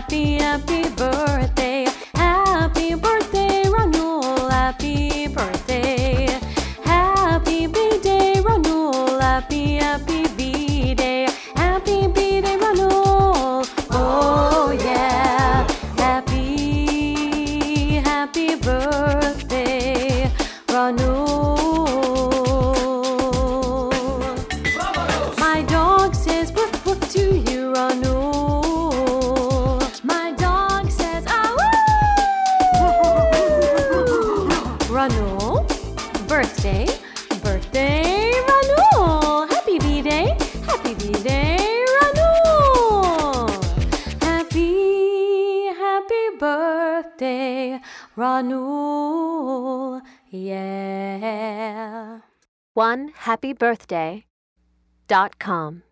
Happy, happy birthday. Happy birthday, Ranul. Happy birthday. Happy B-Day, Ranul. Happy, happy B-Day. Happy B-Day, Ranul. Oh yeah. Happy, happy birthday, Ranul. My dog says woof woof to you, Ranul. My dog says ah woo. Ranul, birthday, birthday, Ranul. Happy B-Day, Ranul. Happy, happy birthday, Ranul. Yeah. OneHappyBirthday.com